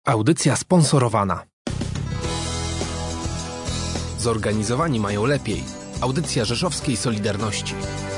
Audycja sponsorowana. Zorganizowani mają lepiej. Audycja Rzeszowskiej Solidarności.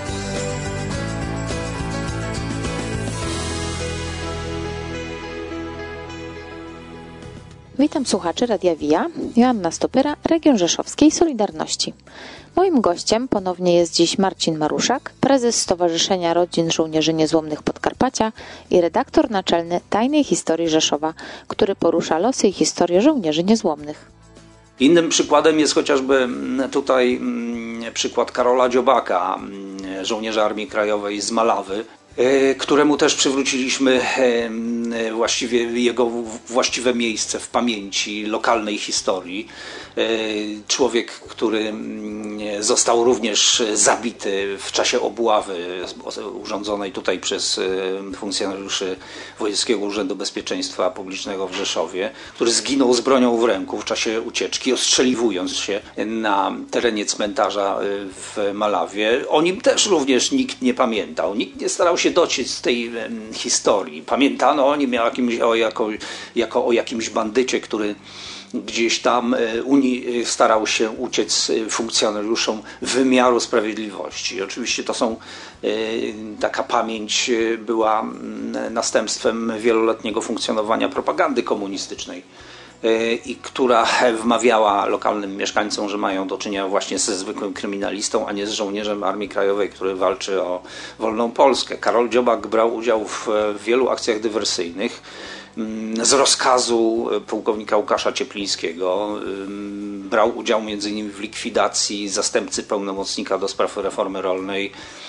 Witam słuchaczy Radia Via, Joanna Stopyra, Region Rzeszowskiej Solidarności. Moim gościem ponownie jest dziś Marcin Maruszak, prezes Stowarzyszenia Rodzin Żołnierzy Niezłomnych Podkarpacia i redaktor naczelny Tajnej Historii Rzeszowa, który porusza losy i historię żołnierzy niezłomnych. Innym przykładem jest chociażby tutaj przykład Karola Dziobaka, żołnierza Armii Krajowej z Malawy, któremu też przywróciliśmy właściwie jego właściwe miejsce w pamięci lokalnej historii. Człowiek, który został również zabity w czasie obławy urządzonej tutaj przez funkcjonariuszy Wojewódzkiego Urzędu Bezpieczeństwa Publicznego w Rzeszowie, który zginął z bronią w ręku w czasie ucieczki, ostrzeliwując się na terenie cmentarza w Malawie. O nim też również nikt nie pamiętał. Nikt nie starał się dociec z tej historii. Pamiętano o nim jako o jakimś bandycie, który gdzieś tam starał się uciec funkcjonariuszom wymiaru sprawiedliwości. Oczywiście to są, taka pamięć była następstwem wieloletniego funkcjonowania propagandy komunistycznej i która wmawiała lokalnym mieszkańcom, że mają do czynienia właśnie ze zwykłym kryminalistą, a nie z żołnierzem Armii Krajowej, który walczy o wolną Polskę. Karol Dziobak brał udział w wielu akcjach dywersyjnych. Z rozkazu pułkownika Łukasza Cieplińskiego brał udział m.in. w likwidacji zastępcy pełnomocnika do spraw reformy rolnej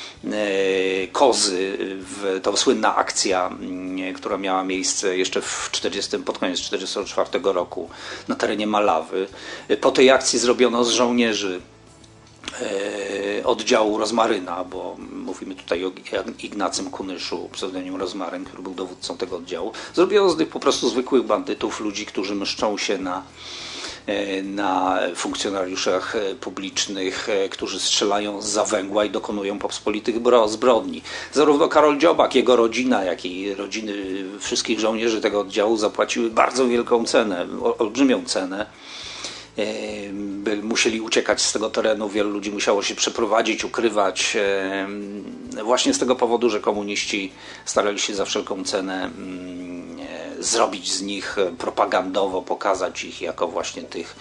Kozy. To słynna akcja, która miała miejsce jeszcze pod koniec 1944 roku na terenie Malawy. Po tej akcji zrobiono z żołnierzy oddziału Rozmaryna, bo mówimy tutaj o Ignacym Kunyszu, pseudonim Rozmaryn, który był dowódcą tego oddziału. Zrobiono z nich po prostu zwykłych bandytów, ludzi, którzy mszczą się na funkcjonariuszach publicznych, którzy strzelają zza węgła i dokonują pospolitych zbrodni. Zarówno Karol Dziobak, jego rodzina, jak i rodziny wszystkich żołnierzy tego oddziału zapłaciły bardzo wielką cenę, olbrzymią cenę. Musieli uciekać z tego terenu, wielu ludzi musiało się przeprowadzić, ukrywać właśnie z tego powodu, że komuniści starali się za wszelką cenę zrobić z nich propagandowo, pokazać ich jako właśnie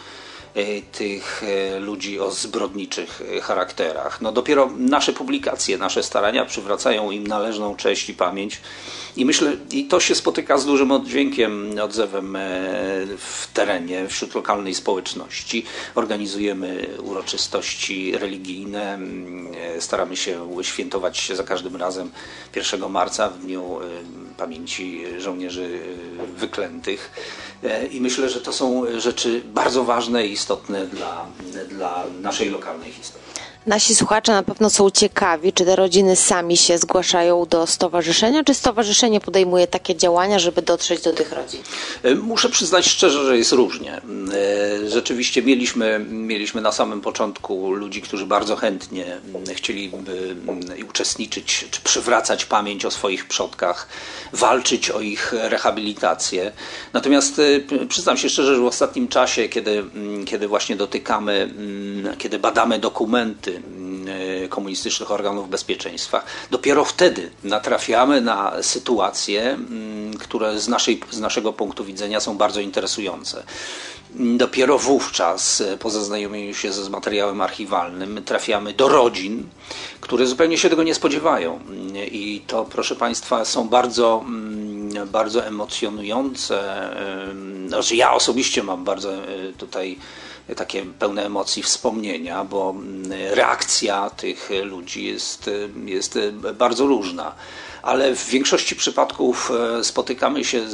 tych ludzi o zbrodniczych charakterach. No dopiero nasze publikacje, nasze starania przywracają im należną cześć i pamięć. I myślę, i to się spotyka z dużym odzewem w terenie, wśród lokalnej społeczności. Organizujemy uroczystości religijne, staramy się świętować za każdym razem 1 marca w dniu pamięci żołnierzy wyklętych. I myślę, że to są rzeczy bardzo ważne i istotne dla naszej lokalnej historii. Nasi słuchacze na pewno są ciekawi, czy te rodziny sami się zgłaszają do stowarzyszenia, czy stowarzyszenie podejmuje takie działania, żeby dotrzeć do tych rodzin? Muszę przyznać szczerze, że jest różnie. Rzeczywiście mieliśmy na samym początku ludzi, którzy bardzo chętnie chcieliby uczestniczyć, czy przywracać pamięć o swoich przodkach, walczyć o ich rehabilitację. Natomiast przyznam się szczerze, że w ostatnim czasie, kiedy właśnie kiedy badamy dokumenty komunistycznych organów bezpieczeństwa, dopiero wtedy natrafiamy na sytuacje, które z naszego punktu widzenia są bardzo interesujące. Dopiero wówczas, po zaznajomieniu się z materiałem archiwalnym, trafiamy do rodzin, które zupełnie się tego nie spodziewają. I to, proszę Państwa, są bardzo, bardzo emocjonujące. Znaczy ja osobiście mam bardzo tutaj takie pełne emocji wspomnienia, bo reakcja tych ludzi jest bardzo różna. Ale w większości przypadków spotykamy się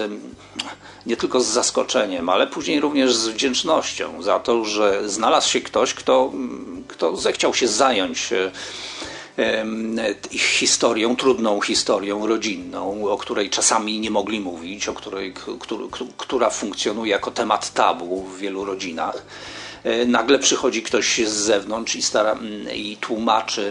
nie tylko z zaskoczeniem, ale później również z wdzięcznością za to, że znalazł się ktoś, kto zechciał się zająć ich historią, trudną historią rodzinną, o której czasami nie mogli mówić, która funkcjonuje jako temat tabu w wielu rodzinach. nagle przychodzi ktoś z zewnątrz i tłumaczy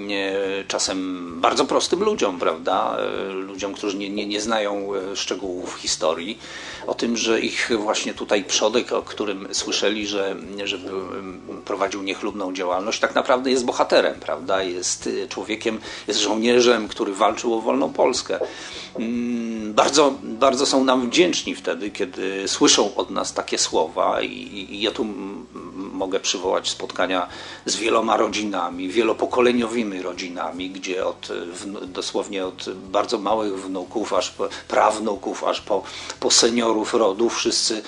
czasem bardzo prostym ludziom, prawda? Ludziom, którzy nie znają szczegółów historii, o tym, że ich właśnie tutaj przodek, o którym słyszeli, że prowadził niechlubną działalność, tak naprawdę jest bohaterem, prawda? Jest człowiekiem, jest żołnierzem, który walczył o wolną Polskę. Bardzo, bardzo są nam wdzięczni wtedy, kiedy słyszą od nas takie słowa i ja tu mogę przywołać spotkania z wieloma rodzinami, wielopokoleniowymi rodzinami, gdzie dosłownie od bardzo małych wnuków, aż po prawnuków, aż po seniorów rodu, wszyscy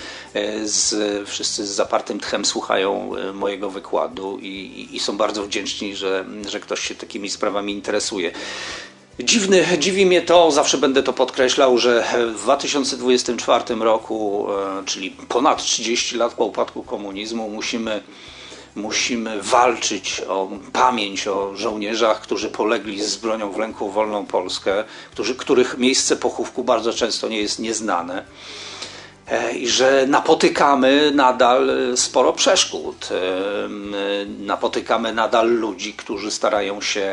z zapartym tchem słuchają mojego wykładu i są bardzo wdzięczni, że ktoś się takimi sprawami interesuje. Dziwi mnie to, zawsze będę to podkreślał, że w 2024 roku, czyli ponad 30 lat po upadku komunizmu, musimy walczyć o pamięć o żołnierzach, którzy polegli z bronią w ręku o wolną Polskę, których miejsce pochówku bardzo często nie jest nieznane. I że napotykamy nadal sporo przeszkód, napotykamy nadal ludzi, którzy starają się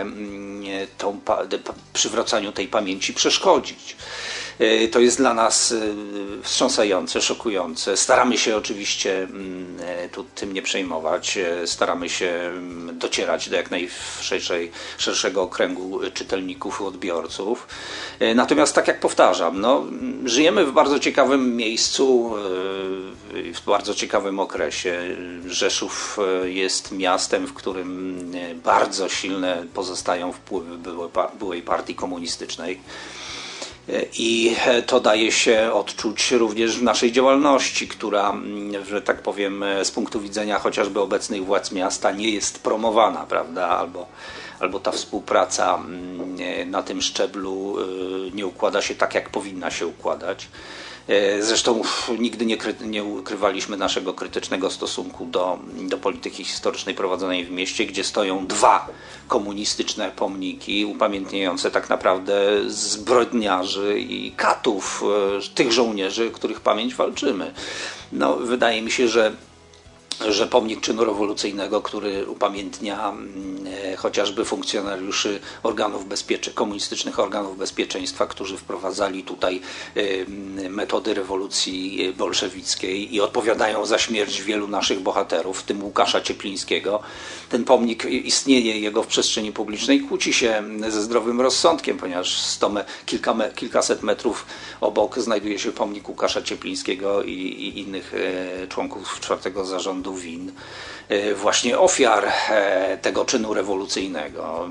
przywracaniu tej pamięci przeszkodzić. To jest dla nas wstrząsające, szokujące. Staramy się oczywiście tym nie przejmować, staramy się docierać do jak najszerszego okręgu czytelników i odbiorców. Natomiast tak jak powtarzam, żyjemy w bardzo ciekawym miejscu, w bardzo ciekawym okresie. Rzeszów jest miastem, w którym bardzo silne pozostają wpływy byłej partii komunistycznej. I to daje się odczuć również w naszej działalności, która, że tak powiem, z punktu widzenia chociażby obecnych władz miasta nie jest promowana, prawda? Albo ta współpraca na tym szczeblu nie układa się tak, jak powinna się układać. Zresztą nigdy nie ukrywaliśmy naszego krytycznego stosunku do polityki historycznej prowadzonej w mieście, gdzie stoją dwa komunistyczne pomniki upamiętniające tak naprawdę zbrodniarzy i katów, tych żołnierzy, których pamięć walczymy. Wydaje mi się, że pomnik czynu rewolucyjnego, który upamiętnia chociażby funkcjonariuszy komunistycznych organów bezpieczeństwa, którzy wprowadzali tutaj metody rewolucji bolszewickiej i odpowiadają za śmierć wielu naszych bohaterów, w tym Łukasza Cieplińskiego. Ten pomnik, istnienie jego w przestrzeni publicznej kłóci się ze zdrowym rozsądkiem, ponieważ kilkaset metrów obok znajduje się pomnik Łukasza Cieplińskiego i innych członków czwartego zarządu WIN, właśnie ofiar tego czynu rewolucyjnego.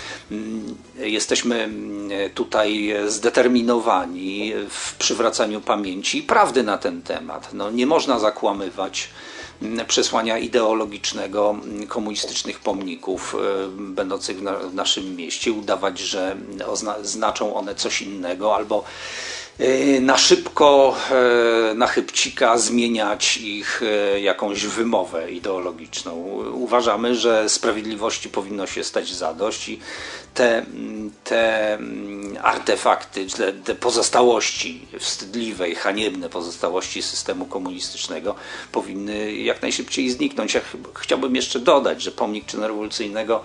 Jesteśmy tutaj zdeterminowani w przywracaniu pamięci i prawdy na ten temat. Nie można zakłamywać przesłania ideologicznego komunistycznych pomników będących w naszym mieście, udawać, że znaczą one coś innego, albo na szybko, na chybcika zmieniać ich jakąś wymowę ideologiczną. Uważamy, że sprawiedliwości powinno się stać zadość i te artefakty, te pozostałości wstydliwe i haniebne pozostałości systemu komunistycznego powinny jak najszybciej zniknąć. Ja chciałbym jeszcze dodać, że pomnik czynu rewolucyjnego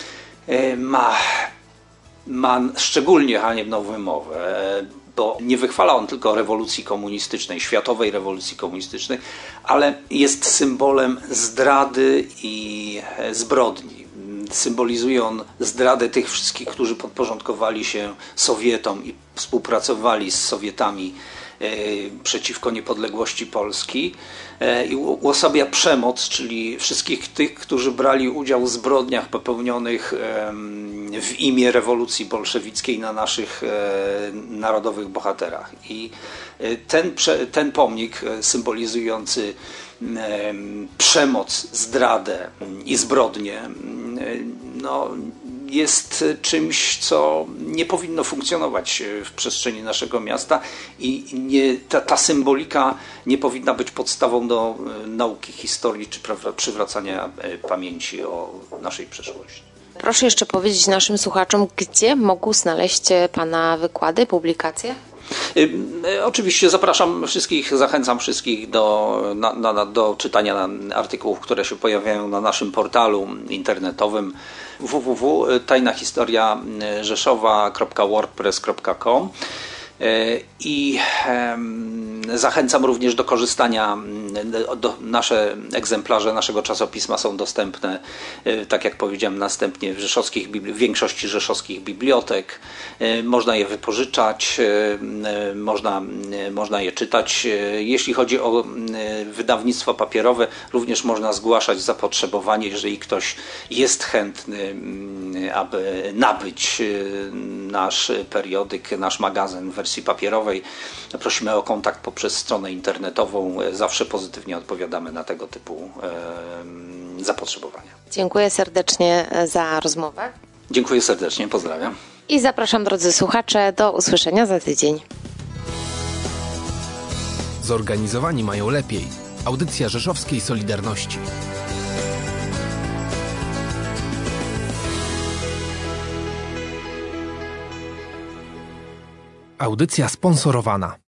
ma szczególnie haniebną wymowę, bo nie wychwala on tylko rewolucji komunistycznej, światowej rewolucji komunistycznej, ale jest symbolem zdrady i zbrodni. Symbolizuje on zdradę tych wszystkich, którzy podporządkowali się Sowietom i współpracowali z Sowietami przeciwko niepodległości Polski i uosabia przemoc, czyli wszystkich tych, którzy brali udział w zbrodniach popełnionych w imię rewolucji bolszewickiej na naszych narodowych bohaterach. I ten pomnik symbolizujący przemoc, zdradę i zbrodnię jest czymś, co nie powinno funkcjonować w przestrzeni naszego miasta i ta symbolika nie powinna być podstawą do nauki historii czy przywracania pamięci o naszej przeszłości. Proszę jeszcze powiedzieć naszym słuchaczom, gdzie mogą znaleźć Pana wykłady, publikacje? Oczywiście zachęcam wszystkich do czytania artykułów, które się pojawiają na naszym portalu internetowym www.tajnahistoriarzeszowa.wordpress.com i zachęcam również do korzystania. Nasze egzemplarze naszego czasopisma są dostępne, tak jak powiedziałem następnie, w większości rzeszowskich bibliotek. Można je wypożyczać, można je czytać. Jeśli chodzi o wydawnictwa papierowe, również można zgłaszać zapotrzebowanie, jeżeli ktoś jest chętny, aby nabyć nasz periodyk, nasz magazyn w wersji papierowej. Prosimy o kontakt poprzez stronę internetową. Zawsze pozytywnie odpowiadamy na tego typu zapotrzebowania. Dziękuję serdecznie za rozmowę. Dziękuję serdecznie, pozdrawiam. I zapraszam, drodzy słuchacze, do usłyszenia za tydzień. Zorganizowani mają lepiej. Audycja Rzeszowskiej Solidarności. Audycja sponsorowana.